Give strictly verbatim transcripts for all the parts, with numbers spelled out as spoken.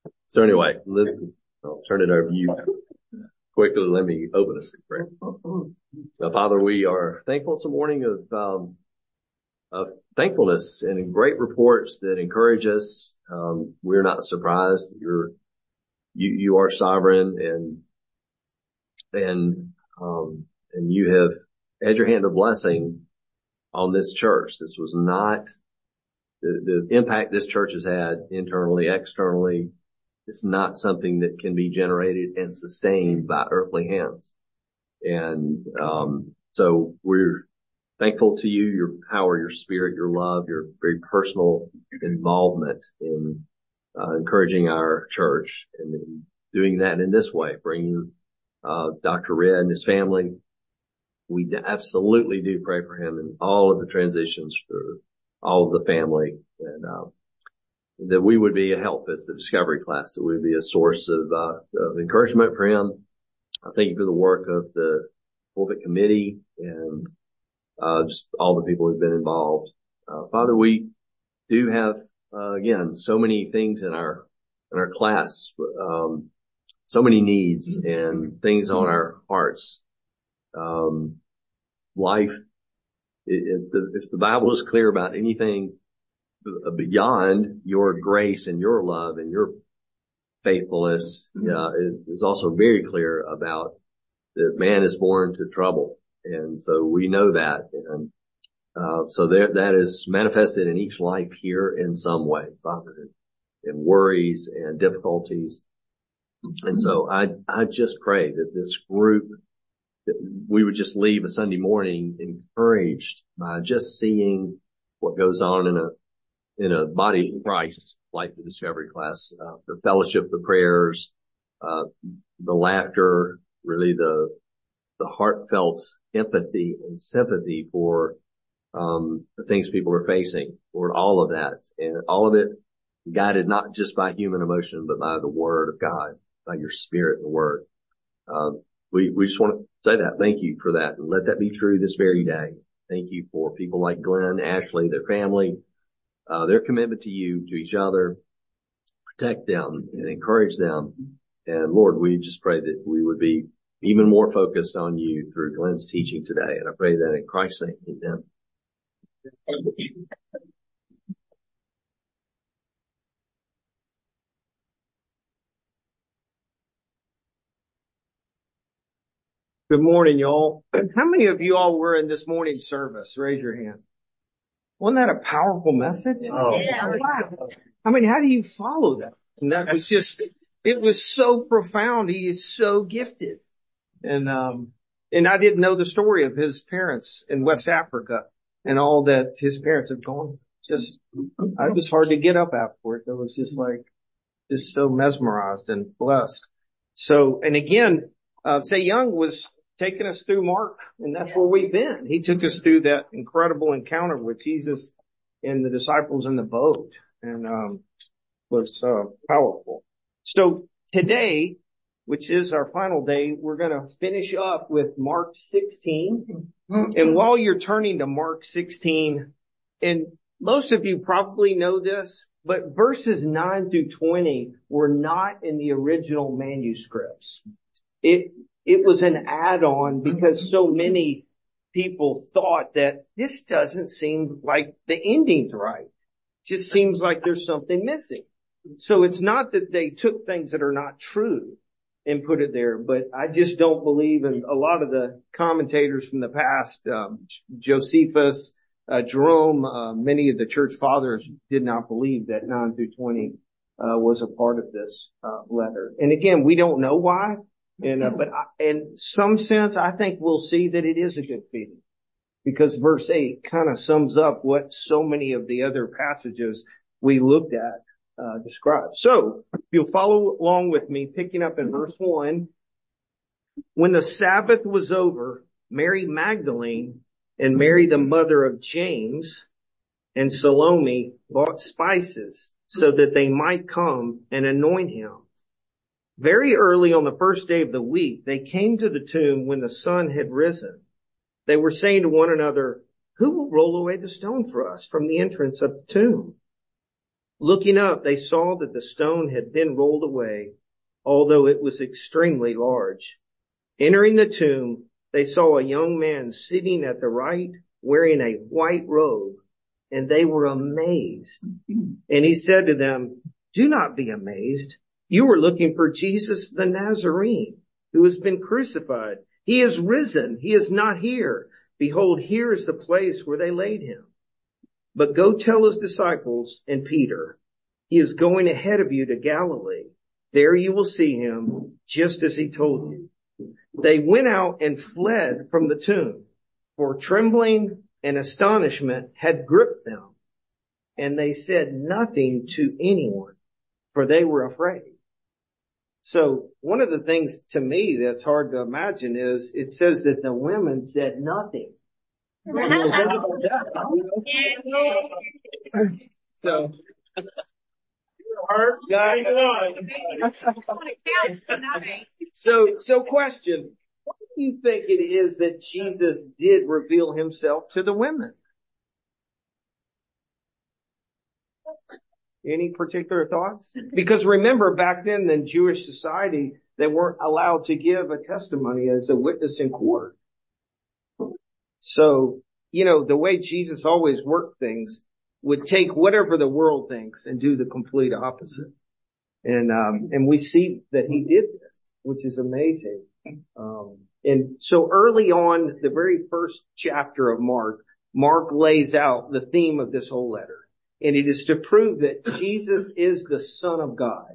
So anyway, let, I'll turn it over to you. Quickly, let me open us in prayer. Now, Father, we are thankful this morning of, um, of thankfulness and great reports that encourage us. Um, we're not surprised that you're, you, you are sovereign and, and, um, and you have had your hand of blessing on this church. This was not the, the impact this church has had internally, externally. It's not something that can be generated and sustained by earthly hands. And, um, so we're thankful to you, your power, your spirit, your love, your very personal involvement in, uh, encouraging our church and in doing that in this way, bringing, uh, Doctor Red and his family. We absolutely do pray for him and all of the transitions for all of the family, and, uh, that we would be a help as the discovery class, that we would be a source of, uh, of encouragement for him. I thank you for the work of the pulpit committee and, uh, just all the people who've been involved. Uh, Father, we do have, uh, again, so many things in our, in our class, um, so many needs and things on our hearts. Um, life, if the, if the Bible is clear about anything beyond your grace and your love and your faithfulness, uh, it is also very clear about that man is born to trouble. And so we know that. And, uh, so there, that is manifested in each life here in some way, Father, in worries and difficulties. And so I, I just pray that this group, that we would just leave a Sunday morning encouraged by just seeing what goes on in a, in a body of Christ, like the discovery class, uh, the fellowship, the prayers, uh, the laughter, really the, the heartfelt empathy and sympathy for, um, the things people are facing, or all of that. And all of it guided not just by human emotion, but by the word of God, by your spirit and the word. Uh, we, we just want to say that. Thank you for that. And let that be true this very day. Thank you for people like Glenn, Ashley, their family, Uh, their commitment to you, to each other. Protect them and encourage them. And Lord, we just pray that we would be even more focused on you through Glenn's teaching today. And I pray that in Christ's name, amen. Good morning, y'all. How many of you all were in this morning's service? Raise your hand. Wasn't that a powerful message? Oh, yeah. Wow. I mean, how do you follow that? And that was just, it was so profound. He is so gifted. And, um, and I didn't know the story of his parents in West Africa and all that his parents have gone. Just, I was hard to get up afterward. It was just like, just so mesmerized and blessed. So, and again, uh, Say Young was taking us through Mark, and that's where we've been. He took us through that incredible encounter with Jesus and the disciples in the boat, and um was uh, powerful. So today, which is our final day, we're going to finish up with Mark sixteen. And while you're turning to Mark sixteen, and most of you probably know this, but verses nine through twenty were not in the original manuscripts. It It was an add-on because so many people thought that this doesn't seem like the ending's right. It just seems like there's something missing. So it's not that they took things that are not true and put it there, but I just don't believe, in a lot of the commentators from the past, um, Josephus, uh, Jerome, uh, many of the church fathers did not believe that nine through twenty uh, was a part of this uh, letter. And again, we don't know why. And, uh, but I, in some sense, I think we'll see that it is a good feeding, because verse eight kind of sums up what so many of the other passages we looked at, uh, describe. So if you'll follow along with me, picking up in verse one, when the Sabbath was over, Mary Magdalene and Mary, the mother of James, and Salome bought spices so that they might come and anoint him. Very early on the first day of the week, they came to the tomb when the sun had risen. They were saying to one another, "Who will roll away the stone for us from the entrance of the tomb?" Looking up, they saw that the stone had been rolled away, although it was extremely large. Entering the tomb, they saw a young man sitting at the right, wearing a white robe, and they were amazed. And he said to them, "Do not be amazed. You were looking for Jesus the Nazarene, who has been crucified. He is risen. He is not here. Behold, here is the place where they laid him. But go tell his disciples and Peter, he is going ahead of you to Galilee. There you will see him, just as he told you." They went out and fled from the tomb, for trembling and astonishment had gripped them. And they said nothing to anyone, for they were afraid. So one of the things to me that's hard to imagine is it says that the women said nothing. So, so, so question, what do you think it is that Jesus did reveal himself to the women? Any particular thoughts? Because remember, back then in Jewish society, they weren't allowed to give a testimony as a witness in court. So, you know, the way Jesus always worked things would take whatever the world thinks and do the complete opposite. And, um, and we see that he did this, which is amazing. Um, and so early on, the very first chapter of Mark, Mark lays out the theme of this whole letter. And it is to prove that Jesus is the Son of God.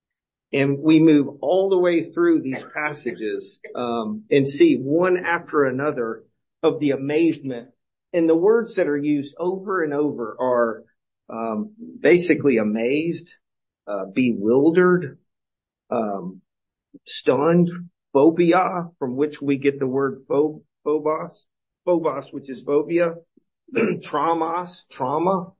And we move all the way through these passages, um, and see one after another of the amazement. And the words that are used over and over are, um, basically amazed, uh, bewildered, um, stunned, phobia, from which we get the word pho- phobos, phobos, which is phobia, traumas, trauma.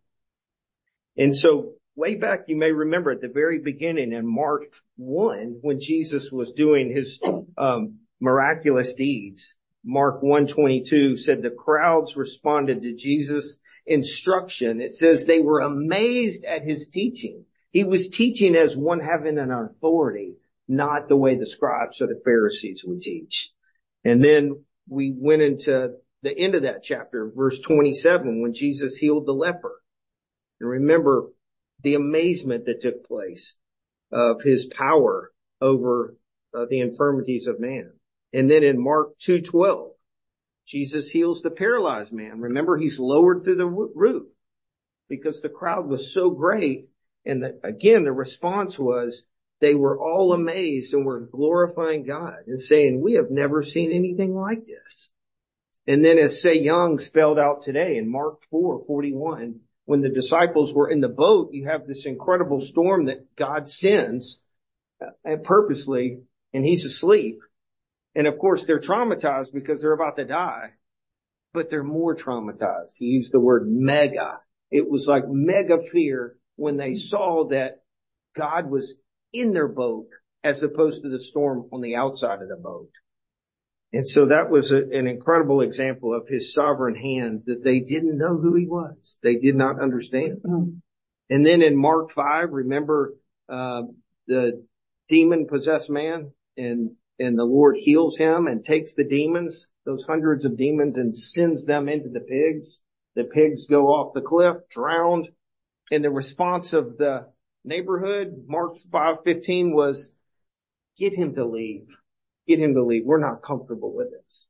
And so way back, you may remember at the very beginning in Mark one, when Jesus was doing his, um, miraculous deeds, Mark one twenty-two said the crowds responded to Jesus' instruction. It says they were amazed at his teaching. He was teaching as one having an authority, not the way the scribes or the Pharisees would teach. And then we went into the end of that chapter, verse twenty-seven, when Jesus healed the leper. And remember the amazement that took place of his power over uh, the infirmities of man. And then in Mark two twelve, Jesus heals the paralyzed man. Remember, he's lowered through the roof because the crowd was so great. And the, again, the response was they were all amazed and were glorifying God and saying, "We have never seen anything like this." And then as Say Young spelled out today in Mark four forty-one, when the disciples were in the boat, you have this incredible storm that God sends uh, purposely, and he's asleep. And of course, they're traumatized because they're about to die, but they're more traumatized. He used the word mega. It was like mega fear when they saw that God was in their boat as opposed to the storm on the outside of the boat. And so that was a, an incredible example of his sovereign hand, that they didn't know who he was. They did not understand. Mm-hmm. And then in Mark five, remember, uh, the demon possessed man, and, and the Lord heals him and takes the demons, those hundreds of demons, and sends them into the pigs. The pigs go off the cliff, drowned. And the response of the neighborhood, Mark five fifteen, was, "Get him to leave. Get him to leave. We're not comfortable with this."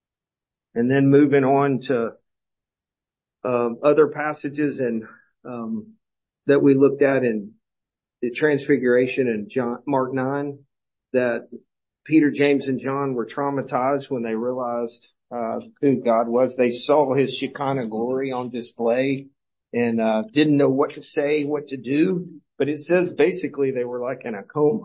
And then moving on to um, other passages and um, that we looked at in the Transfiguration in John, Mark nine, that Peter, James, and John were traumatized when they realized uh, who God was. They saw his Shekinah glory on display and uh, didn't know what to say, what to do. But it says basically they were like in a coma.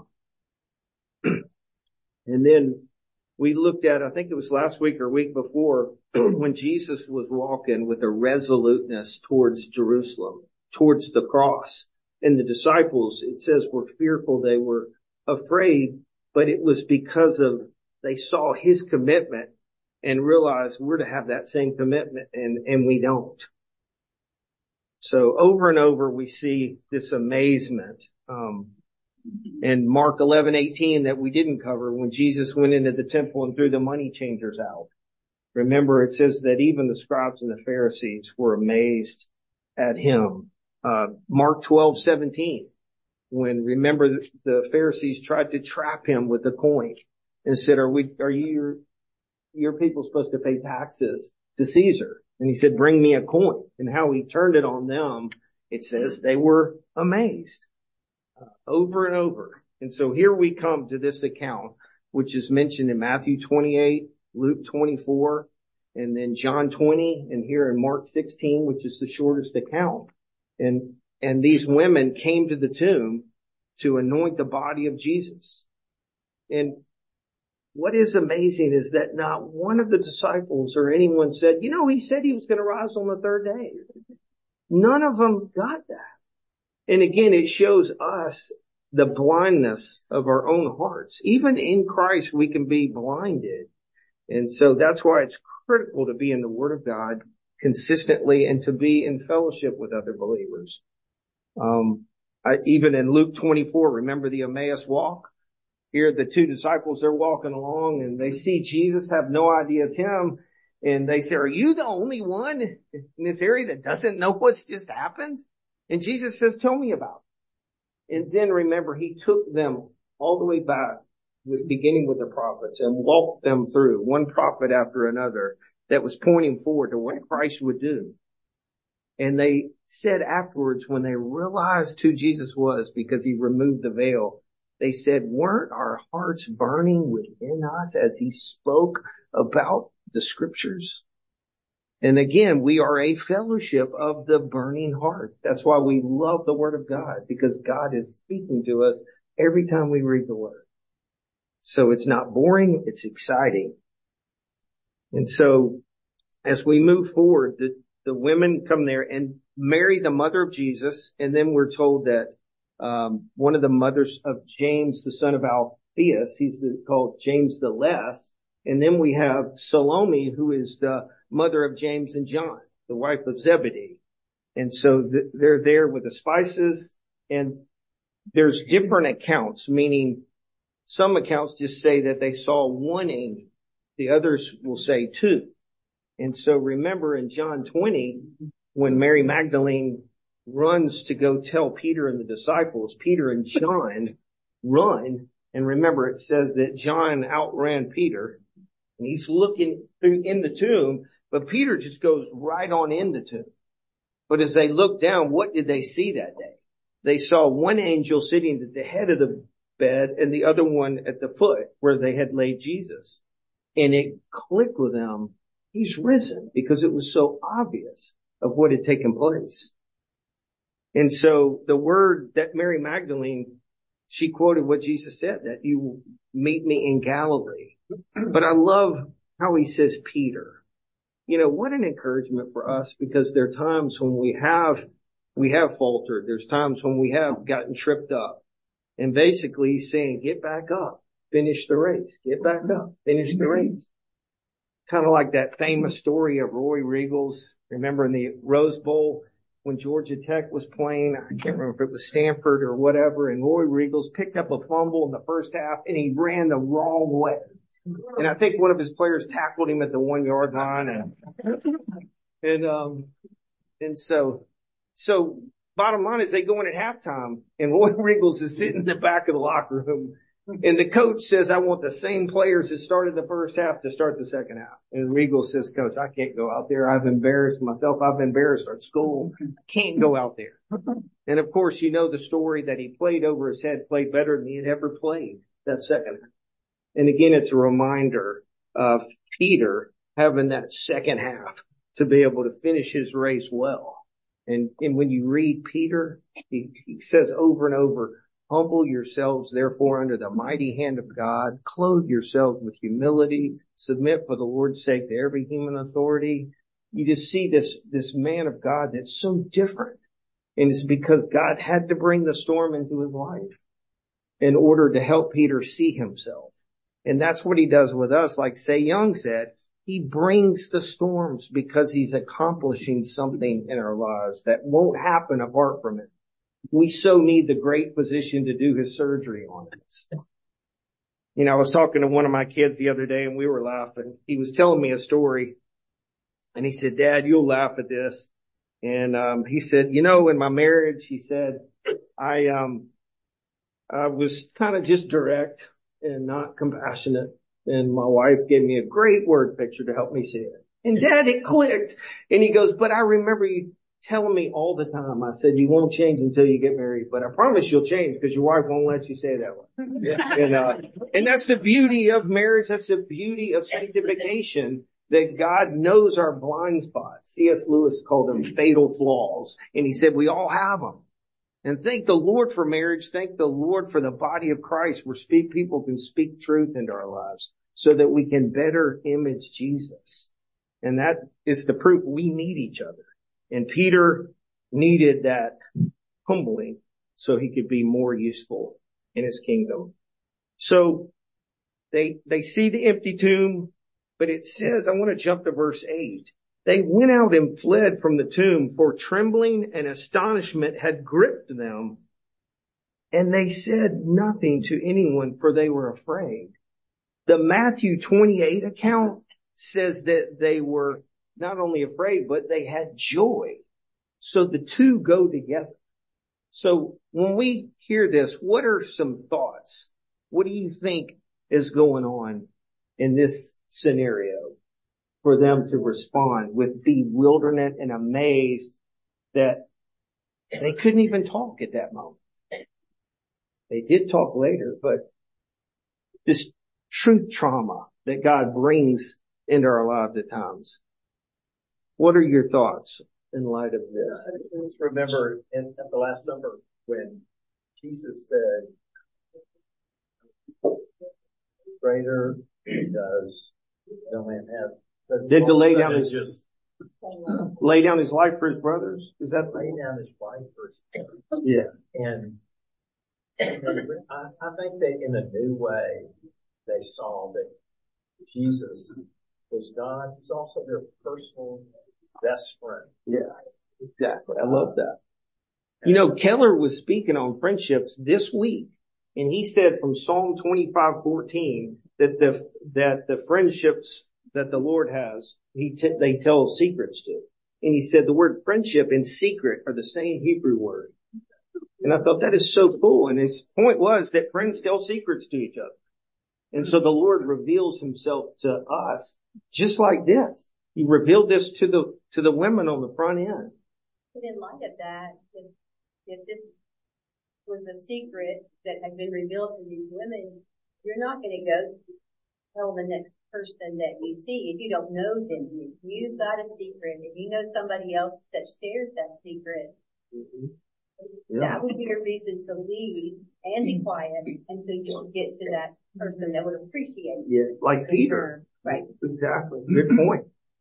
And then we looked at, I think it was last week or week before, when Jesus was walking with a resoluteness towards Jerusalem, towards the cross. And the disciples, it says, were fearful. They were afraid, but it was because of, they saw his commitment and realized we're to have that same commitment, and, and we don't. So over and over we see this amazement. Um, in Mark eleven eighteen that we didn't cover, when Jesus went into the temple and threw the money changers out. Remember, it says that even the scribes and the Pharisees were amazed at him. Uh, Mark twelve seventeen, when remember the, the Pharisees tried to trap him with the coin and said, are we, are you, your, your people supposed to pay taxes to Caesar? And he said, bring me a coin. And how he turned it on them, it says they were amazed, uh, over and over. And so here we come to this account, which is mentioned in Matthew twenty-eight, Luke twenty-four, and then John twenty, and here in Mark sixteen, which is the shortest account. And, and these women came to the tomb to anoint the body of Jesus. And what is amazing is that not one of the disciples or anyone said, you know, he said he was going to rise on the third day. None of them got that. And again, it shows us the blindness of our own hearts. Even in Christ, we can be blinded. And so that's why it's critical to be in the Word of God consistently and to be in fellowship with other believers. Um, I, even in Luke twenty-four, remember the Emmaus walk? Here, the two disciples, they're walking along and they see Jesus, have no idea it's him. And they say, are you the only one in this area that doesn't know what's just happened? And Jesus says, tell me about it. And then remember, he took them all the way back, beginning with the prophets, and walked them through one prophet after another that was pointing forward to what Christ would do. And they said afterwards, when they realized who Jesus was because he removed the veil, they said, weren't our hearts burning within us as he spoke about the scriptures? And again, we are a fellowship of the burning heart. That's why we love the Word of God, because God is speaking to us every time we read the Word. So it's not boring, it's exciting. And so as we move forward, the, the women come there and Mary, the mother of Jesus, and then we're told that um one of the mothers of James, the son of Alphaeus, he's the, called James the Less. And then we have Salome, who is the mother of James and John, the wife of Zebedee. And so th- they're there with the spices, and there's different accounts, meaning some accounts just say that they saw one angel. The others will say two. And so remember in John twenty, when Mary Magdalene runs to go tell Peter and the disciples, Peter and John run. And remember, it says that John outran Peter, and he's looking through in the tomb, but Peter just goes right on in the tomb. But as they looked down, what did they see that day? They saw one angel sitting at the head of the bed and the other one at the foot where they had laid Jesus. And it clicked with them. He's risen, because it was so obvious of what had taken place. And so the word that Mary Magdalene, she quoted what Jesus said, that you meet me in Galilee. But I love how he says Peter. You know, what an encouragement for us, because there are times when we have, we have faltered. There's times when we have gotten tripped up. And basically he's saying, get back up, finish the race, get back up, finish the race. Kind of like that famous story of Roy Riegels. Remember in the Rose Bowl, when Georgia Tech was playing, I can't remember if it was Stanford or whatever, and Roy Riegels picked up a fumble in the first half and he ran the wrong way. And I think one of his players tackled him at the one yard line, and, and, um, and so, so bottom line is they go in at halftime and Roy Riegels is sitting in the back of the locker room. And the coach says, I want the same players that started the first half to start the second half. And Regal says, Coach, I can't go out there. I've embarrassed myself. I've embarrassed our school. I can't go out there. And of course, you know the story that he played over his head, played better than he had ever played that second half. And again, it's a reminder of Peter having that second half to be able to finish his race well. And, and when you read Peter, he, he says over and over, humble yourselves, therefore, under the mighty hand of God. Clothe yourselves with humility. Submit for the Lord's sake to every human authority. You just see this, this man of God that's so different. And it's because God had to bring the storm into his life in order to help Peter see himself. And that's what he does with us. Like Say Young said, He brings the storms because he's accomplishing something in our lives that won't happen apart from it. We so need the great physician to do his surgery on us. You know, I was talking to one of my kids the other day and we were laughing. He was telling me a story and he said, Dad, you'll laugh at this. And, um, he said, you know, in my marriage, he said, I, um, I was kind of just direct and not compassionate. And my wife gave me a great word picture to help me see it. And Dad, it clicked. And he goes, but I remember you telling me all the time. I said, you won't change until you get married, but I promise you'll change because your wife won't let you say that way. and, uh, and that's the beauty of marriage. That's the beauty of sanctification, that God knows our blind spots. C S Lewis called them fatal flaws. And he said, we all have them. And thank the Lord for marriage. Thank the Lord for the body of Christ where speak, people can speak truth into our lives so that we can better image Jesus. And that is the proof we need each other. And Peter needed that humbling so he could be more useful in his kingdom. So they, they see the empty tomb, but it says, I want to jump to verse eight. They went out and fled from the tomb, for trembling and astonishment had gripped them. And they said nothing to anyone, for they were afraid. The Matthew twenty-eight account says that they were not only afraid, but they had joy. So the two go together. So when we hear this, what are some thoughts? What do you think is going on in this scenario for them to respond with bewilderment and amazed that they couldn't even talk at that moment? They did talk later, but this truth trauma that God brings into our lives at times. What are your thoughts in light of this? I just remember in, at the last summer when Jesus said, greater does no man have. Did to lay down his, just lay down his life for his brothers? Is that lay down his life for his brothers? Yeah. And, and I, I think that in a new way, they saw that Jesus was God. He's also their personal best friend. Yeah, exactly. I love that. You know, Keller was speaking on friendships this week, and he said from Psalm twenty-five fourteen that the that the friendships that the Lord has, he t- they tell secrets to. And he said the word friendship and secret are the same Hebrew word. And I thought that is so cool. And his point was that friends tell secrets to each other. And so the Lord reveals himself to us just like this. He revealed this to the to the women on the front end. But in light of that, if, if this was a secret that had been revealed to these women, you're not going to go tell the next person that you see if you don't know them. If you've got a secret, if you know somebody else that shares that secret, mm-hmm. yeah. that would be a reason to leave and be quiet until you get to that person that would appreciate yeah, like Peter. Right. Exactly. Good point.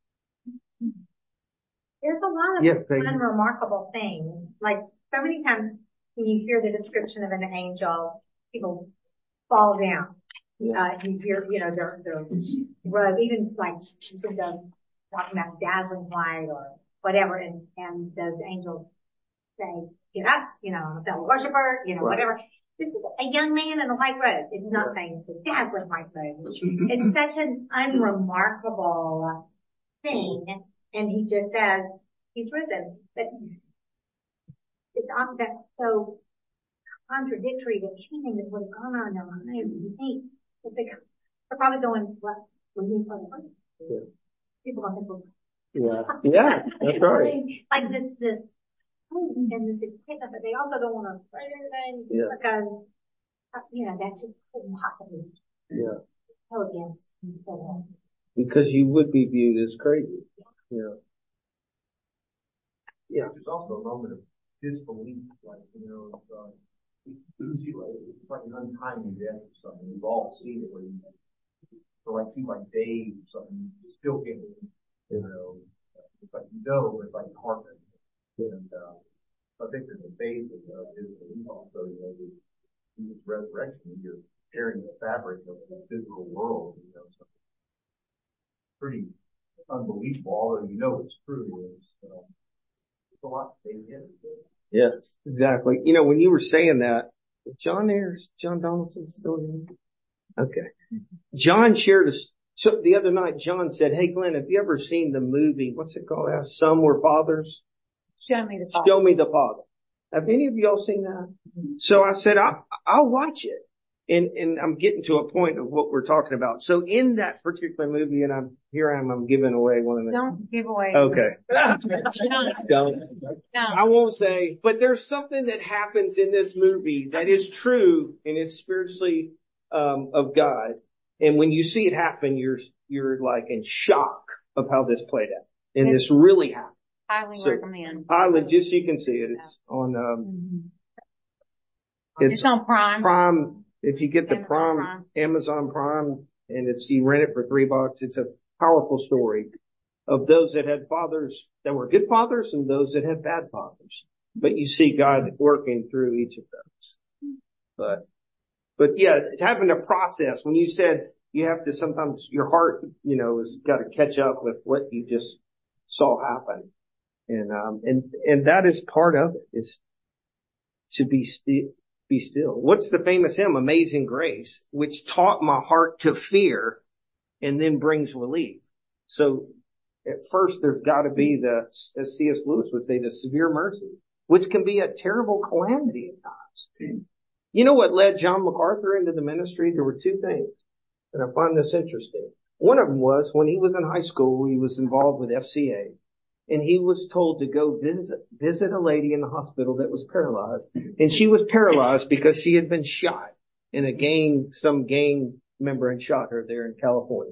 There's a lot of yes, unremarkable things. Like so many times when you hear the description of an angel, people fall down. Yeah. Uh, you hear, you know, their, their robe, even like the talking about dazzling white or whatever, and, and those angels say, get up, you know, I'm a fellow worshiper, you know, right. whatever. This is a young man in a white robe. It's not yeah. saying it's a dazzling white robe. It's such an unremarkable thing. And he just says, he's risen. But it's that's so contradictory to anything that would have gone on in their lives. You think that they, they're probably going, what, when you for the first? Yeah. People don't think, well, yeah, yeah, that's right. Like this, this, and this excitement, but they also don't want to say anything yeah. because, you know, that just couldn't possibly yeah. go against. So, because you would be viewed as crazy. Yeah. Yeah. There's also a moment of disbelief, like, you know, it's, uh, it's like an untimely death or something. We've all seen it where you, or like, seem like days or something, you still get it, you know, it's like, you know, it's like heartbreaking. And, uh, I think there's a phase of uh, disbelief also, you know, in this resurrection, you're tearing the fabric of the physical world, you know, so pretty unbelievable, although you know it's true. It's, uh, it's a lot to take in. Yes, exactly. You know, when you were saying that, is John there? Is John Donaldson still there? Okay. John shared a, so the other night, John said, hey, Glenn, have you ever seen the movie? What's it called? Some Were Fathers. Show me the Father. Show Me the Father. Have any of y'all seen that? So I said, I'll, I'll watch it. And, and I'm getting to a point of what we're talking about. So in that particular movie, and I'm, here I am, I'm giving away one of the. Don't give away. Okay. Don't. No. I won't say, but there's something that happens in this movie that is true and it's spiritually, um, of God. And when you see it happen, you're, you're like in shock of how this played out. And It's- this really happened. Highly So, recommend. I would just, you can see it. It's on, um, Mhm. it's It's on Prime. Prime. If you get the Amazon Prime, Prime. Amazon Prime, and it's, you rent it for three bucks. It's a powerful story of those that had fathers that were good fathers and those that had bad fathers. But you see God working through each of those. But, but yeah, having a process, when you said you have to sometimes, your heart, you know, has got to catch up with what you just saw happen. And, um, and, and that is part of it, is to be still, be still. What's the famous hymn? Amazing Grace, which taught my heart to fear and then brings relief. So at first there's got to be the, as C S Lewis would say, the severe mercy, which can be a terrible calamity at times. You know what led John MacArthur into the ministry? There were two things, and I find this interesting. One of them was when he was in high school, he was involved with F C A. And he was told to go visit, visit a lady in the hospital that was paralyzed. And she was paralyzed because she had been shot in a gang, some gang member had shot her there in California.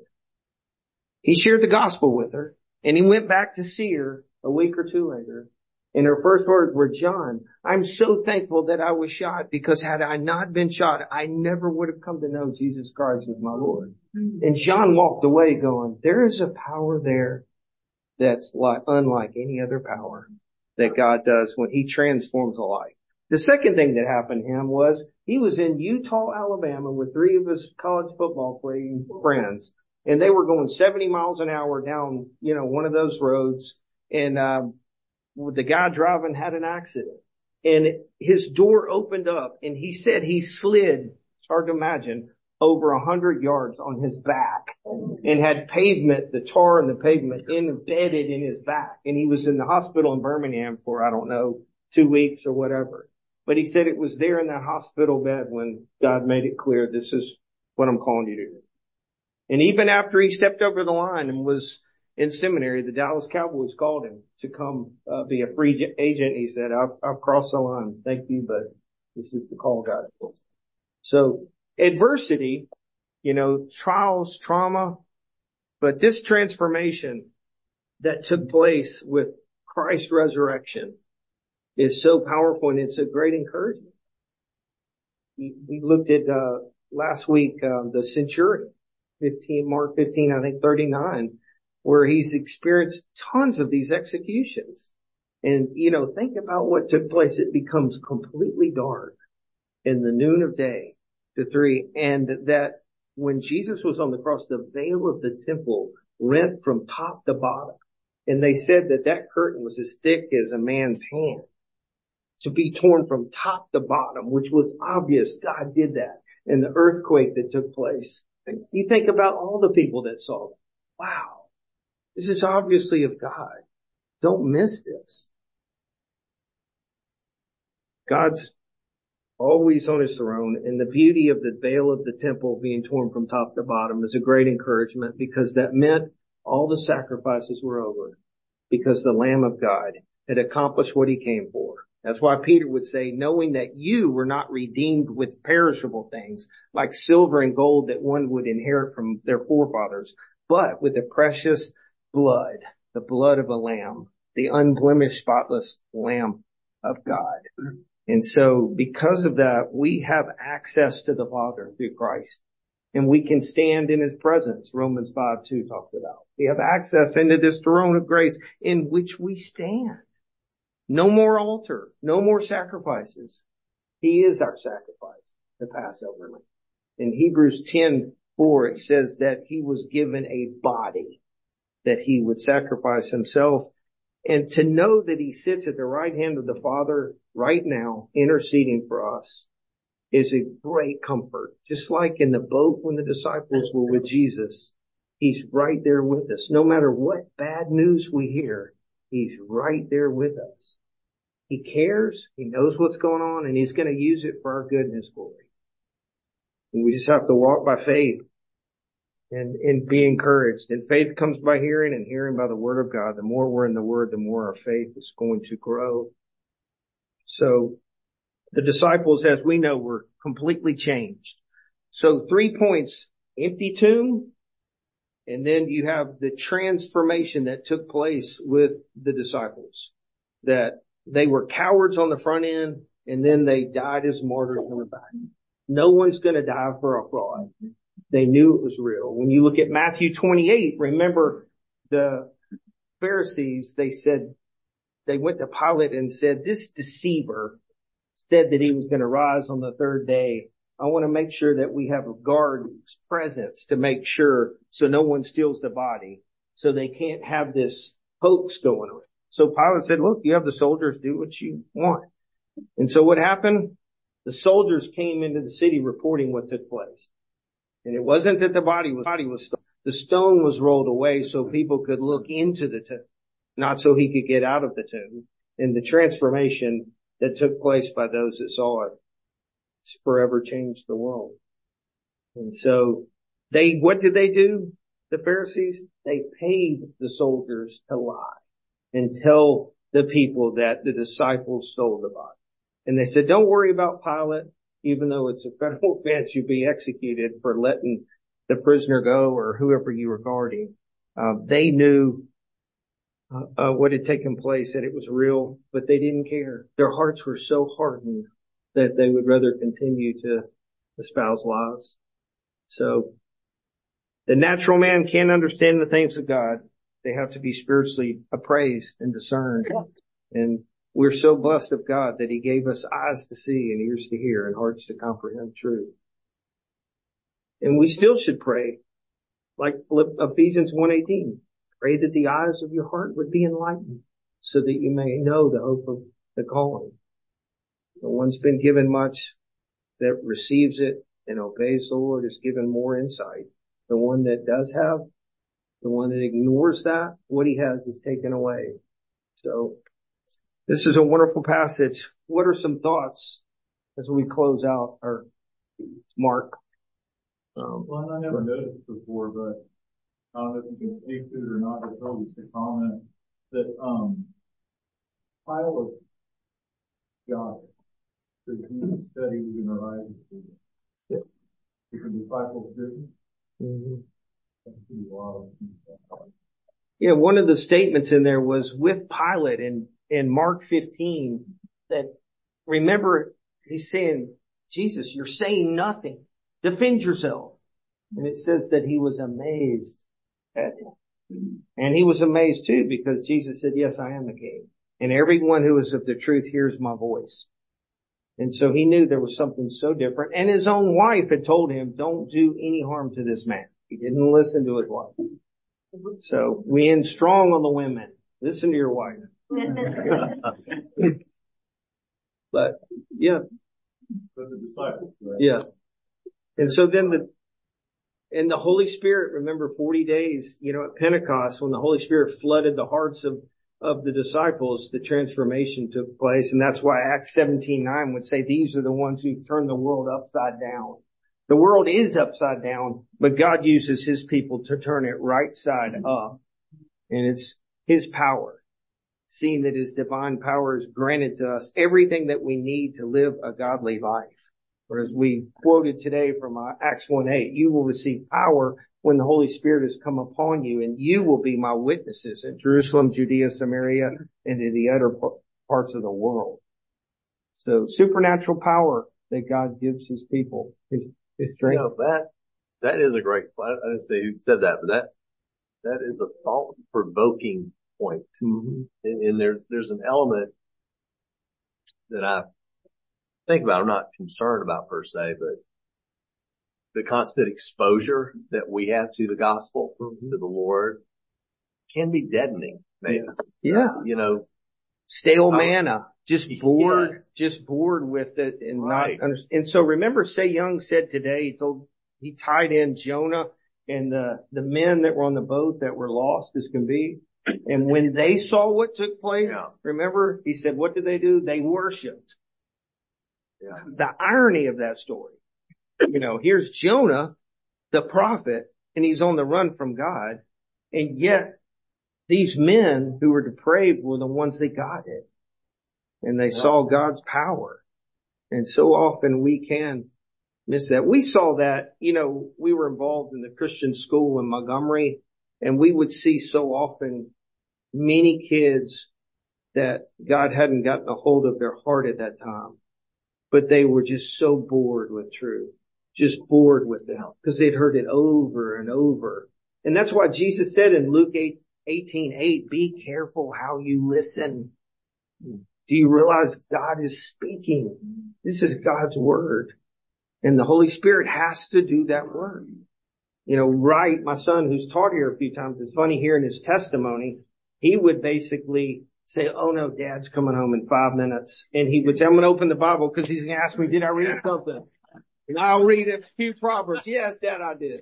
He shared the gospel with her and he went back to see her a week or two later. And her first words were, John, I'm so thankful that I was shot, because had I not been shot, I never would have come to know Jesus Christ as my Lord. And John walked away going, there is a power there that's like unlike any other power that God does when he transforms a life. The second thing that happened to him was he was in Utah, Alabama with three of his college football playing friends, and they were going seventy miles an hour down, you know, one of those roads, and um the guy driving had an accident, and his door opened up and he said he slid, it's hard to imagine, over a hundred yards on his back and had pavement, the tar and the pavement embedded in his back. And he was in the hospital in Birmingham for, I don't know, two weeks or whatever. But he said it was there in that hospital bed when God made it clear, this is what I'm calling you to do. And even after he stepped over the line and was in seminary, the Dallas Cowboys called him to come uh, be a free agent. He said, I've, I've crossed the line. Thank you, but this is the call God has. So adversity, you know, trials, trauma, but this transformation that took place with Christ's resurrection is so powerful, and it's a great encouragement. We, we looked at, uh, last week, uh, the centurion, fifteen, Mark fifteen, I think thirty-nine, where he's experienced tons of these executions. And, you know, think about what took place. It becomes completely dark in the noon of day to three, and that when Jesus was on the cross, the veil of the temple rent from top to bottom. And they said that that curtain was as thick as a man's hand, to be torn from top to bottom, which was obvious God did that. And the earthquake that took place. You think about all the people that saw it. Wow. This is obviously of God. Don't miss this. God's always on his throne, and the beauty of the veil of the temple being torn from top to bottom is a great encouragement, because that meant all the sacrifices were over, because the Lamb of God had accomplished what he came for. That's why Peter would say, knowing that you were not redeemed with perishable things like silver and gold that one would inherit from their forefathers, but with the precious blood, the blood of a lamb, the unblemished, spotless Lamb of God. And so because of that, we have access to the Father through Christ, and we can stand in his presence. Romans five two talked about. We have access into this throne of grace in which we stand. No more altar, no more sacrifices. He is our sacrifice, the Passover lamb. In Hebrews ten four, it says that he was given a body. that he would sacrifice himself. And to know that he sits at the right hand of the Father right now, interceding for us, is a great comfort. Just like in the boat when the disciples were with Jesus, he's right there with us. No matter what bad news we hear, he's right there with us. He cares, he knows what's going on, and he's going to use it for our good and his glory. And we just have to walk by faith and, and be encouraged. And faith comes by hearing, and hearing by the word of God. The more we're in the word, the more our faith is going to grow. So the disciples, as we know, were completely changed. So three points: empty tomb, and then you have the transformation that took place with the disciples. That they were cowards on the front end, and then they died as martyrs on the back. No one's going to die for a fraud. They knew it was real. When you look at Matthew twenty-eight, remember the Pharisees, they said, they went to Pilate and said, this deceiver said that he was going to rise on the third day. I want to make sure that we have a guard's presence to make sure so no one steals the body, so they can't have this hoax going on. So Pilate said, look, you have the soldiers, do what you want. And so what happened? The soldiers came into the city reporting what took place. And it wasn't that the body was, body was, the stone was rolled away so people could look into the tomb, not so he could get out of the tomb. And the transformation that took place by those that saw it forever changed the world. And so they, what did they do? The Pharisees, they paid the soldiers to lie and tell the people that the disciples stole the body. And they said, don't worry about Pilate, even though it's a federal offense, you'll be executed for letting the prisoner go or whoever you were guarding. Um, they knew uh, uh, what had taken place, that it was real, but they didn't care. Their hearts were so hardened that they would rather continue to espouse lies. So the natural man can't understand the things of God. They have to be spiritually appraised and discerned. And we're so blessed of God that he gave us eyes to see and ears to hear and hearts to comprehend truth. And we still should pray like Ephesians one eighteen. Pray that the eyes of your heart would be enlightened so that you may know the hope of the calling. The one's been given much that receives it and obeys the Lord is given more insight. The one that does have, the one that ignores that, what he has is taken away. So this is a wonderful passage. What are some thoughts as we close out our Mark? Um, well, I never noticed before, but I don't know if you can speak to it or not. I told you to comment that um, Pilate got it. Because he was studying in the right. Yeah. Different disciples didn't. Mm-hmm. Yeah, one of the statements in there was with Pilate in, in Mark fifteen that, remember, he's saying, Jesus, you're saying nothing. Defend yourself. And it says that he was amazed at him. And he was amazed too because Jesus said, yes, I am the king. And everyone who is of the truth hears my voice. And so he knew there was something so different. And his own wife had told him, don't do any harm to this man. He didn't listen to his wife. So we end strong on the women. Listen to your wife. But yeah. But the disciples, right? Yeah. And so then the, and the Holy Spirit, remember forty days, you know, at Pentecost, when the Holy Spirit flooded the hearts of, of the disciples, the transformation took place. And that's why Acts seventeen nine would say, these are the ones who turned the world upside down. The world is upside down, but God uses his people to turn it right side up. And it's his power. Seeing that his divine power is granted to us everything that we need to live a godly life. Or as we quoted today from uh, Acts one eight, you will receive power when the Holy Spirit has come upon you, and you will be my witnesses in Jerusalem, Judea, Samaria, and in the other parts of the world. So supernatural power that God gives his people. His, his strength. You know, that, that is a great, I didn't say who said that, but that, that is a thought-provoking point. Mm-hmm. And, and there's, there's an element that I think about, I'm not concerned about per se, but the constant exposure that we have to the gospel, mm-hmm. to the Lord, can be deadening, maybe. Yeah. You know, Stale I- manna, just bored, Yes. just bored with it and Right. not understand. And so remember, Say Young said today, he told, he tied in Jonah and the, the men that were on the boat that were lost as can be. And when they saw what took place, Yeah. remember, he said, what did they do? They worshiped. Yeah. The irony of that story. You know, here's Jonah, the prophet, and he's on the run from God. And yet these men who were depraved were the ones that got it. And they saw God's power. And so often we can miss that. We saw that, you know, we were involved in the Christian school in Montgomery, and we would see so often many kids that God hadn't gotten a hold of their heart at that time, but they were just so bored with truth, just bored with it because they'd heard it over and over. And that's why Jesus said in Luke eight, eighteen eight, be careful how you listen. Do you realize God is speaking? This is God's word. And the Holy Spirit has to do that work. You know, Wright, my son who's taught here a few times, it's funny hearing his testimony. He would basically say, oh no, Dad's coming home in five minutes. And he would say, I'm going to open the Bible because he's going to ask me, did I read something? And I'll read a few Proverbs. Yes, Dad, I did.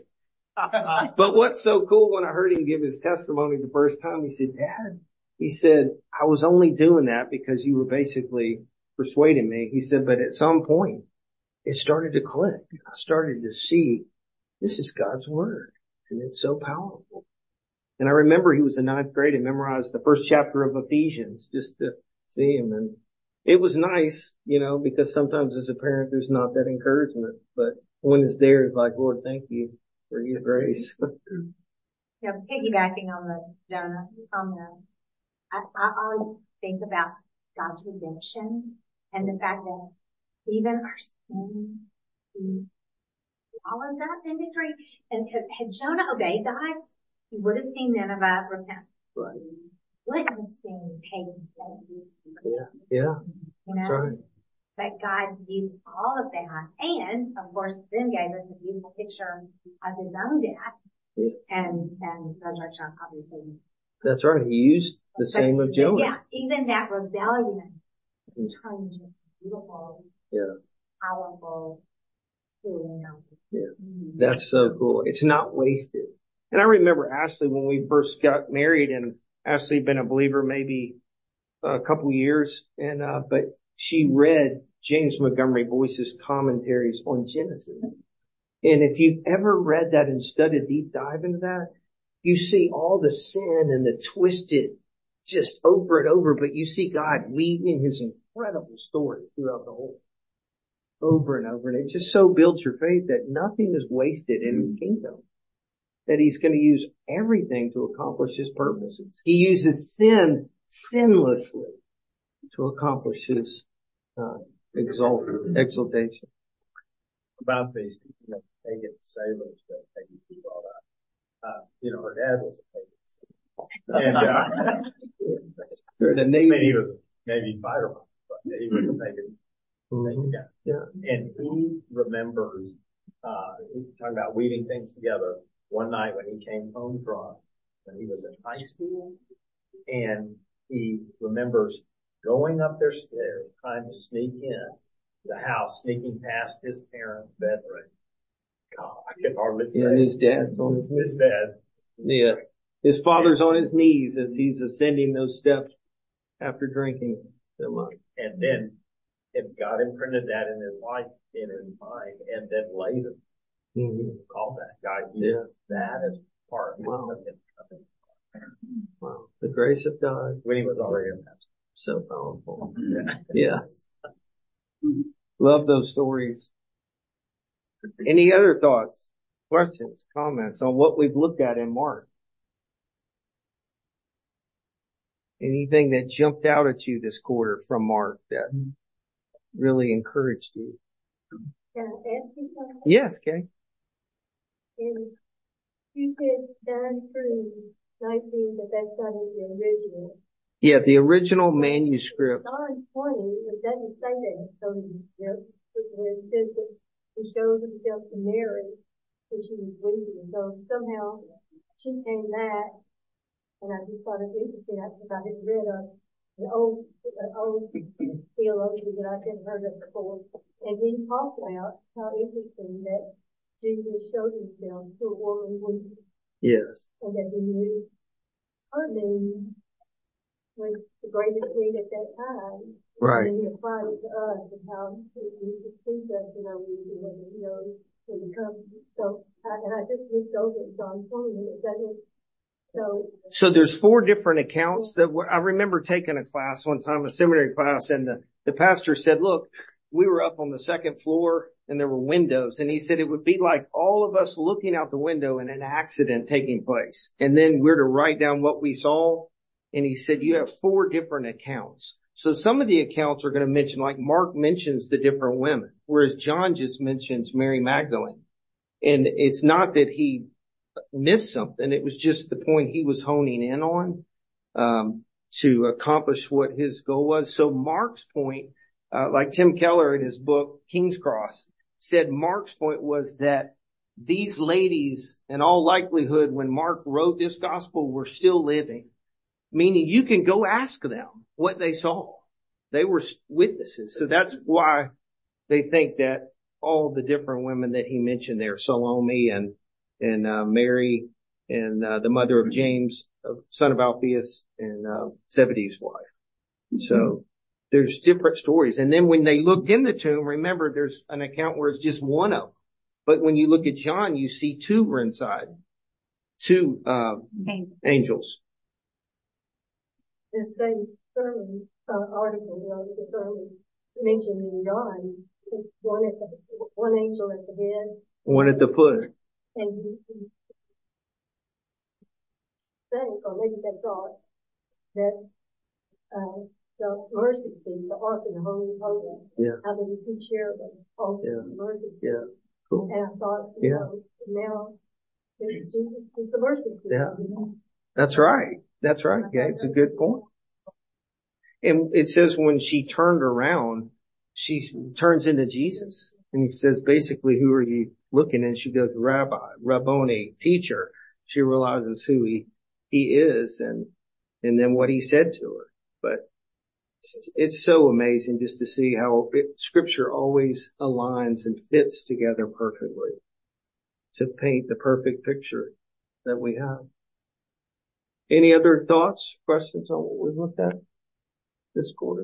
But what's so cool when I heard him give his testimony the first time, he said, Dad, he said, I was only doing that because you were basically persuading me. He said, but at some point it started to click. I started to see this is God's word and it's so powerful. And I remember he was in ninth grade and memorized the first chapter of Ephesians just to see him. And it was nice, you know, because sometimes as a parent, there's not that encouragement, but when it's there, it's like, Lord, thank you for your grace. You know, piggybacking on the Jonah comment, I, I always think about God's redemption and the fact that even our sin, he follows that in victory. And had, had Jonah obeyed God, he would have seen Nineveh repent. Right. Would have seen pagan places. Yeah. Yeah. You know? That's right. But God used all of that and, of course, then gave us a beautiful picture of his own death Yeah. and, and resurrection, obviously. That's right. He used the But same of Jonah. Yeah, even that rebellion turned into beautiful, Yeah. powerful, healing. Yeah. That's so cool. It's not wasted. And I remember Ashley when we first got married, and Ashley had been a believer maybe a couple years, and uh but she read James Montgomery Boyce's commentaries on Genesis. And if you've ever read that and studied a deep dive into that, you see all the sin and the twisted just over and over, but you see God weaving his incredible story throughout the whole, over and over. And it just so builds your faith that nothing is wasted in his kingdom, that he's going to use everything to accomplish his purposes. He uses sin sinlessly to accomplish his uh, exalt, exaltation. About these, you know, pagan sailors that Peggy brought up. Uh, you know, her dad was a pagan sailor. And, uh, Sure, the I Navy. mean, he was Navy fireman, but he was a pagan, pagan guy. Yeah. And he remembers, uh, he was talking about weaving things together one night when he came home drunk, when he was in high school, and he remembers going up their stairs, trying to sneak in the house, sneaking past his parents' bedroom. God, I can hardly say. Yeah, and his dad's on his knees. His dad. Yeah. His father's on his knees as he's ascending those steps after drinking so much. And then if God imprinted that in his life, in his mind, and then later, Mm-hmm. he called that guy. Yeah. That as part Wow. of him coming. Wow. The grace of God. When he was already in that. So powerful. Yeah. Yeah. Love those stories. Any other thoughts, questions, comments on what we've looked at in Mark? Anything that jumped out at you this quarter from Mark that really encouraged you? Can I ask you something? Yes, Kay. And you said Don through nineteen, but that's not in the original. Yeah, the original manuscript. John twenty, it doesn't say that. So, you know, where it says that he shows himself to Mary when she was weeping. So somehow she came back And I just thought it interesting because I had read a, an old, an old theologian that I'd never heard of before. And he talked about how interesting that Jesus showed himself to a woman when, Yes. and that he knew her name was the greatest need at that time. Right. And he applied it to us and how Jesus sees us in our needs and what he knows when he comes. So, I, and I just looked over at John twenty and it doesn't. So, So there's four different accounts that were, I remember taking a class one time, a seminary class, and the, the pastor said, look, we were up on the second floor and there were windows, and he said it would be like all of us looking out the window and an accident taking place. And then we're to write down what we saw. And he said, you have four different accounts. So some of the accounts are going to mention, like Mark mentions the different women, whereas John just mentions Mary Magdalene. And it's not that he missed something. It was just the point he was honing in on, um, to accomplish what his goal was. So Mark's point, uh, like Tim Keller in his book, King's Cross, said Mark's point was that these ladies, in all likelihood, when Mark wrote this gospel, were still living. Meaning you can go ask them what they saw. They were witnesses. So that's why they think that all the different women that he mentioned there, Salome and, and, uh, Mary and, uh, the mother of James, uh, son of Alphaeus, and, uh, Zebedee's wife. So there's different stories. And then when they looked in the tomb, remember there's an account where it's just one of them. But when you look at John, you see two were inside. Two, uh, angels. this same sermon, uh, article, you know, there's a sermon mentioned in John, one at the, one angel at the head. One at the foot. And he, he think, or maybe they thought, that, uh, the mercy seat, the ark and the holy of holies, yeah. how there were two cherubim on yeah. the mercy seat. Yeah. Cool. And I thought, you yeah. know, now, Jesus is the mercy seat. Yeah. That's right. That's right. Yeah, it's a good point. And it says when she turned around, she turns into Jesus. And he says, basically, who are you looking? And she goes, Rabbi, Rabboni, teacher. She realizes who he, he is and, and then what he said to her. But it's so amazing just to see how it, scripture always aligns and fits together perfectly to paint the perfect picture that we have. Any other thoughts, questions on what we looked at this quarter?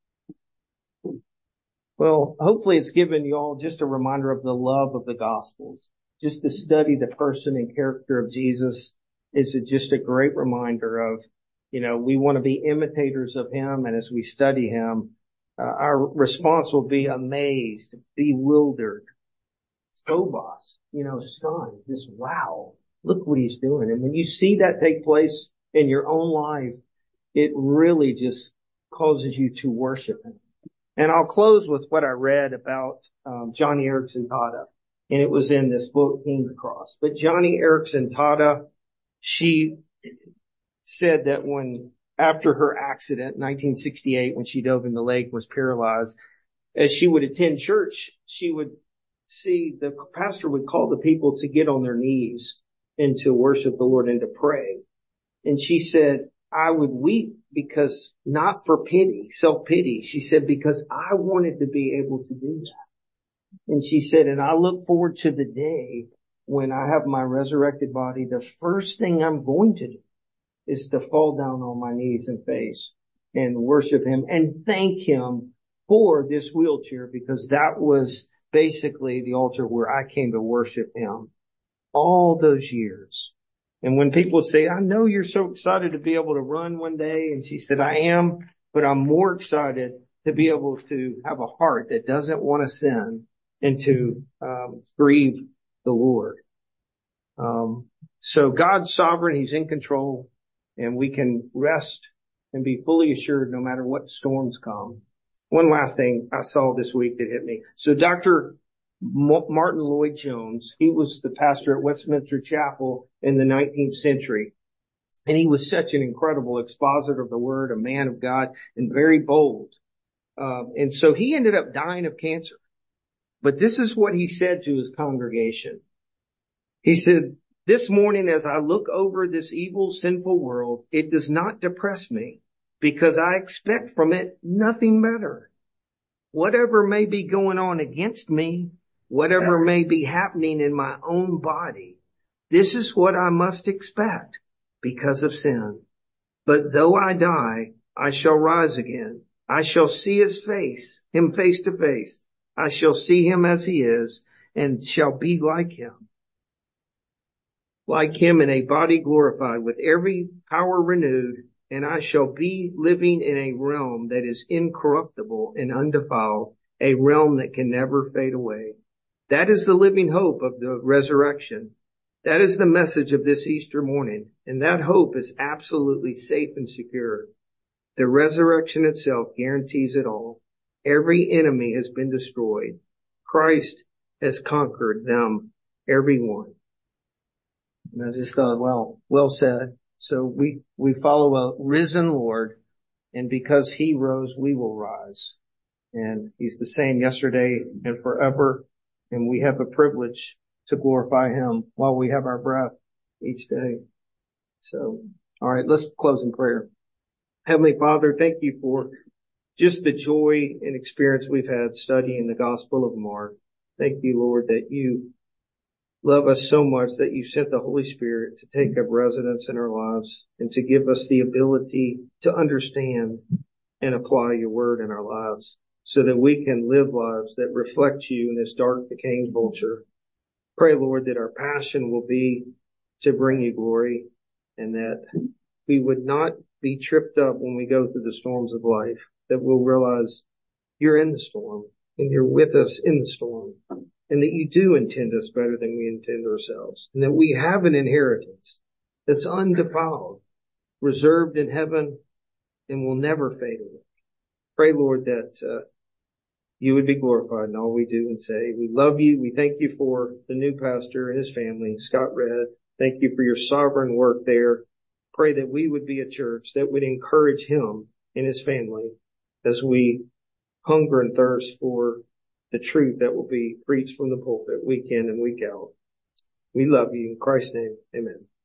Well, hopefully it's given you all just a reminder of the love of the Gospels. Just to study the person and character of Jesus is just a great reminder of, you know, we want to be imitators of him. And as we study him, uh, our response will be amazed, bewildered, phobos, you know, stunned, just wow, look what he's doing. And when you see that take place in your own life, it really just causes you to worship him. And I'll close with what I read about um, Joni Eareckson Tada. And it was in this book, King's Cross. But Joni Eareckson Tada, she said that when, after her accident, nineteen sixty-eight, when she dove in the lake, was paralyzed, as she would attend church, she would see the pastor would call the people to get on their knees and to worship the Lord and to pray. And she said, I would weep because not for pity, self-pity. She said, because I wanted to be able to do that. And she said, and I look forward to the day when I have my resurrected body. The first thing I'm going to do is to fall down on my knees and face and worship him and thank him for this wheelchair, because that was basically the altar where I came to worship him all those years. And when people say, I know you're so excited to be able to run one day. And she said, I am, but I'm more excited to be able to have a heart that doesn't want to sin and to um, grieve the Lord. Um, so God's sovereign. He's in control, and we can rest and be fully assured no matter what storms come. One last thing I saw this week that hit me. So Doctor Martin Lloyd-Jones, he was the pastor at Westminster Chapel in the nineteenth century. And he was such an incredible expositor of the word, a man of God, and very bold. Um, and so he ended up dying of cancer. But this is what he said to his congregation. He said, This morning, as I look over this evil, sinful world, it does not depress me because I expect from it nothing better. Whatever may be going on against me, whatever may be happening in my own body, this is what I must expect because of sin. But though I die, I shall rise again. I shall see his face, him face to face. I shall see him as he is and shall be like him. Like him in a body glorified with every power renewed, and I shall be living in a realm that is incorruptible and undefiled, a realm that can never fade away. That is the living hope of the resurrection. That is the message of this Easter morning, and that hope is absolutely safe and secure. The resurrection itself guarantees it all. Every enemy has been destroyed. Christ has conquered them, every one. And I just thought, well, well said. So we, we follow a risen Lord, and because he rose, we will rise. And he's the same yesterday and forever, and we have a privilege to glorify him while we have our breath each day. So, all right, let's close in prayer. Heavenly Father, thank you for just the joy and experience we've had studying the Gospel of Mark. Thank you, Lord, that you love us so much that you sent the Holy Spirit to take up residence in our lives and to give us the ability to understand and apply your word in our lives so that we can live lives that reflect you in this dark, decaying culture. Pray, Lord, that our passion will be to bring you glory and that we would not be tripped up when we go through the storms of life, that we'll realize you're in the storm and you're with us in the storm, and that you do intend us better than we intend ourselves, and that we have an inheritance that's undefiled, reserved in heaven, and will never fade away. Pray, Lord, that uh, you would be glorified in all we do and say. We love you. We thank you for the new pastor and his family, Scott Red. Thank you for your sovereign work there. Pray that we would be a church that would encourage him and his family as we hunger and thirst for the truth that will be preached from the pulpit week in and week out. We love you. In Christ's name, amen.